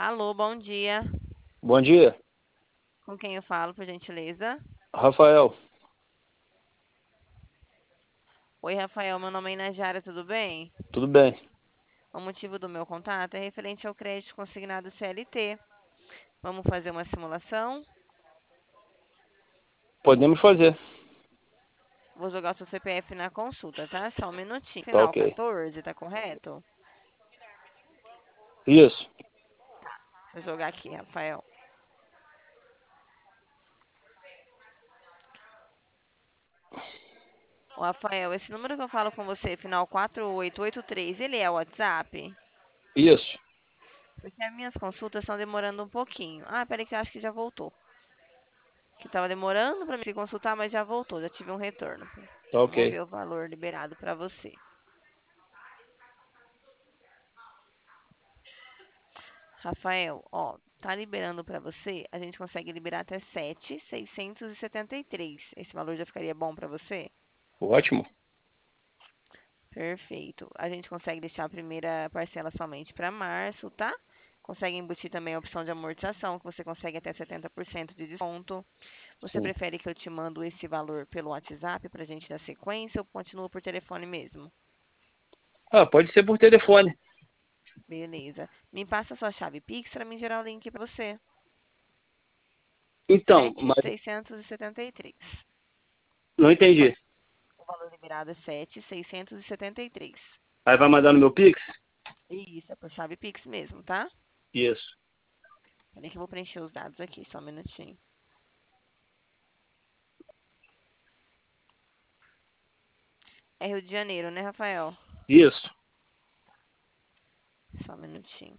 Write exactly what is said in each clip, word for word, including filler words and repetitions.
Alô, bom dia. Bom dia, Com quem eu falo, por gentileza? Rafael. Oi, Rafael, meu nome é Inajara, tudo bem? Tudo bem? O motivo do meu contato é referente ao crédito consignado C L T. Vamos fazer uma simulação? Podemos fazer. Vou jogar o seu C P F na consulta, tá? Só um minutinho. Tá Final ok. quatorze, tá correto? Isso. Vou jogar aqui, Rafael. Ô, Rafael, esse número que eu falo com você, final quatro oito oito três, ele é o WhatsApp? Isso. Porque as minhas consultas estão demorando um pouquinho. Ah, peraí que eu acho que já voltou. Que tava demorando para me consultar, mas já voltou, já tive um retorno. Tá Vamos ok. ver o valor liberado para você. Rafael, ó, tá liberando para você, a gente consegue liberar até sete mil seiscentos e setenta e três. Esse valor já ficaria bom para você? Ótimo. Perfeito. A gente consegue deixar a primeira parcela somente para março, tá? Consegue embutir também a opção de amortização, que você consegue até setenta por cento de desconto. Você Sim. prefere que eu te mando esse valor pelo WhatsApp para a gente dar sequência ou continua por telefone mesmo? Ah, pode ser por telefone. Beleza. Me passa a sua chave Pix para mim gerar o link para você. Então, Sete mil mas seiscentos e e setenta e três. não entendi. O valor liberado é sete mil seiscentos e e setenta e três. Aí vai mandar no meu Pix? Isso, é por chave Pix mesmo, tá? Isso. Peraí que eu vou preencher os dados aqui, só um minutinho. É Rio de Janeiro, né, Rafael? Isso. Só um minutinho.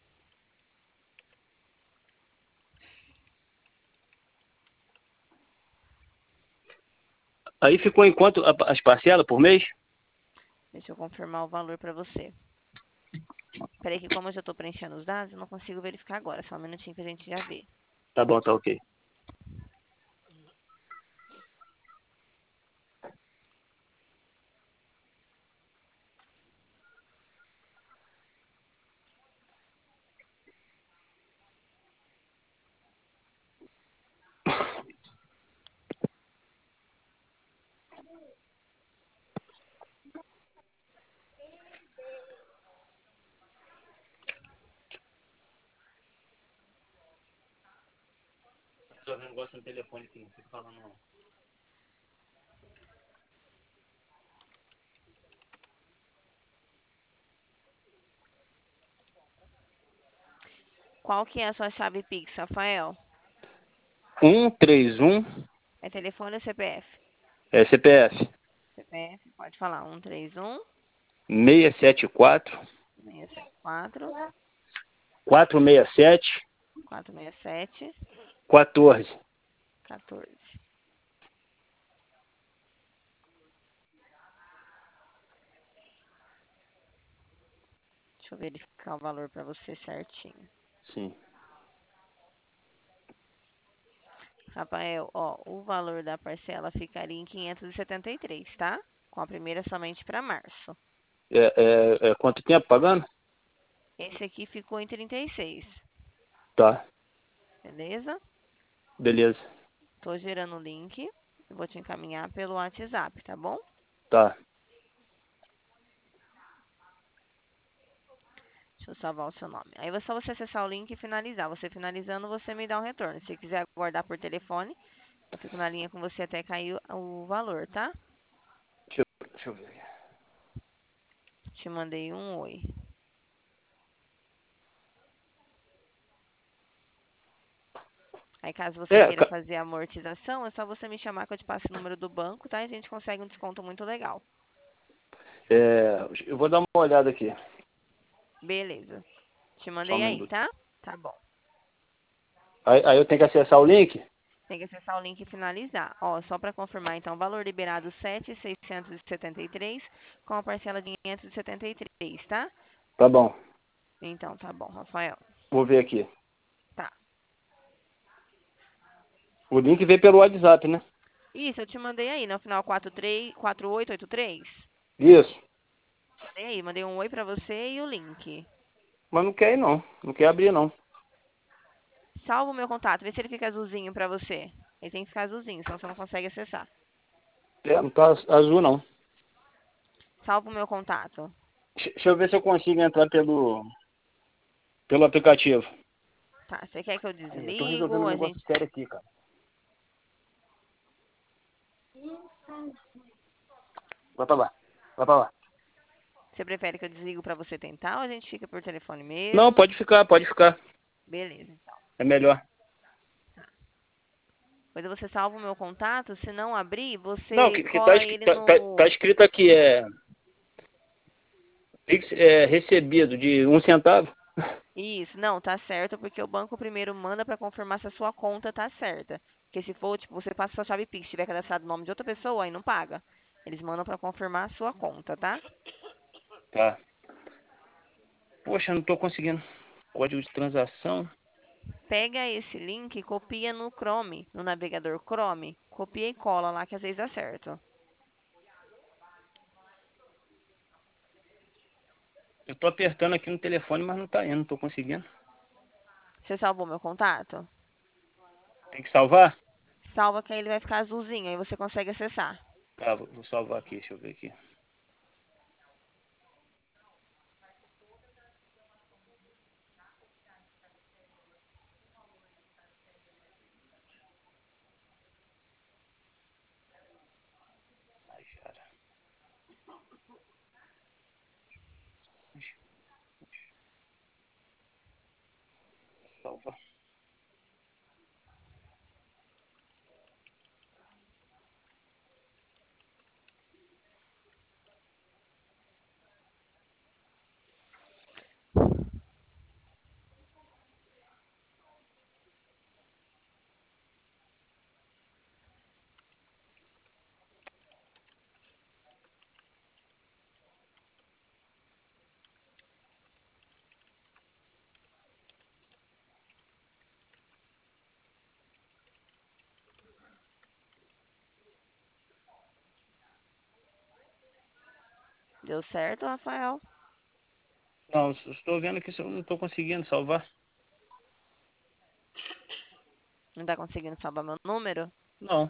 Aí ficou em quanto a- as parcelas por mês? Deixa eu confirmar o valor para você. Peraí que como eu já estou preenchendo os dados, eu não consigo verificar agora. Só um minutinho que a gente já vê. Tá bom, tá ok. Resolvendo um negócio no telefone aqui, não fica falando não. Qual que é a sua chave Pix, Rafael? um três um É telefone ou C P F? é C P F C P F, pode falar. um três um, seis sete quatro seis sete quatro, quatro seis sete quatro seis sete, quatorze. quatorze. Deixa eu verificar o valor para você certinho. Sim. Rafael, ó, o valor da parcela ficaria em quinhentos e setenta e três, tá? Com a primeira somente para março. É, é, é quanto tempo pagando? Esse aqui ficou em trinta e seis, Tá. beleza? Beleza. Tô gerando o link. Eu vou te encaminhar pelo WhatsApp, tá bom? Tá. Deixa eu salvar o seu nome. Aí é só você acessar o link e finalizar. Você finalizando, você me dá um retorno. Se quiser aguardar por telefone, eu fico na linha com você até cair o o valor, tá? Deixa eu, deixa eu ver aqui. Te mandei um oi. Aí caso você É, queira ca- fazer a amortização, é só você me chamar que eu te passo o número do banco, tá? E a gente consegue um desconto muito legal. é, eu vou dar uma olhada aqui. Beleza. Te Só um mandei aí, minuto. tá? Tá bom. Aí, aí eu tenho que acessar o link? Tem que acessar o link e finalizar. Ó, só para confirmar, então, valor liberado sete mil seiscentos e setenta e três com a parcela de quinhentos e setenta e três, tá? Tá bom. Então, tá bom, Rafael. Vou ver aqui. Tá. O link veio pelo WhatsApp, né? Isso, eu te mandei aí, no final quatro três, quatro oito oito três. Isso. Mandei aí, mandei um oi pra você e o link. Mas não quer ir não. Não quer abrir não. Salva o meu contato, vê se ele fica azulzinho pra você. Ele tem que ficar azulzinho, senão você não consegue acessar. É, não tá azul, não. Salva o meu contato. Deixa deixa eu ver se eu consigo entrar pelo, pelo aplicativo. Tá, você quer que eu Aí, eu tô resolvendo desligo? um A negócio gente... sério aqui, cara. Vai pra lá. Vai pra lá. Você prefere que eu desligo pra você tentar ou a gente fica por telefone Não, mesmo? pode ficar, pode ficar. Beleza, então. É melhor. Depois você salva o meu contato, se não abrir, Não, você que, que tá, cola esqui- ele tá, tá, tá no... escrito aqui, é, Pix, é recebido de um centavo. Isso, não, tá certo, porque o banco primeiro manda pra confirmar se a sua conta tá certa. Porque se for, tipo, você passa sua chave Pix, tiver cadastrado o nome de outra pessoa, aí não paga. Eles mandam pra confirmar a sua conta, tá? Tá. Poxa, não tô conseguindo. Código de transação. Pega esse link e copia no Chrome, no navegador Chrome. Copia e cola lá que às vezes dá certo. Eu tô apertando aqui no telefone, mas não tá indo, não tô conseguindo. Você salvou meu contato? Tem que salvar? Salva que aí ele vai ficar azulzinho, aí você consegue acessar. Tá, vou vou salvar aqui, deixa eu ver aqui. Ai, cara. Salva. Deu certo, Rafael? Não, eu estou vendo que eu não tô conseguindo salvar. Não tá conseguindo salvar meu número? Não.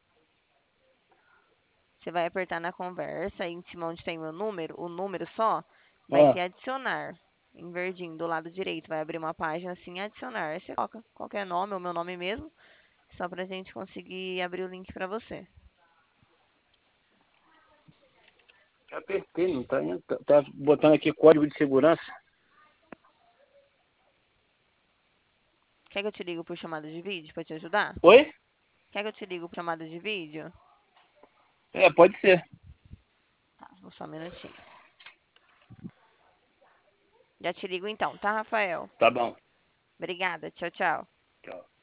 Você vai apertar na conversa, aí em cima onde tem meu número, o número só, vai Ó, ter adicionar. Em verdinho, do lado direito, vai abrir uma página assim, adicionar. Aí você coloca qualquer nome, ou meu nome mesmo, só pra gente conseguir abrir o link pra você. apertei, não tá indo. Tá, tá botando aqui código de segurança. Quer que eu te ligo por chamada de vídeo pra te ajudar? Oi? Quer que eu te ligo por chamada de vídeo? É, pode ser. Tá, vou só um minutinho. Já te ligo então, tá, Rafael? Tá bom. Obrigada, tchau, tchau. Tchau.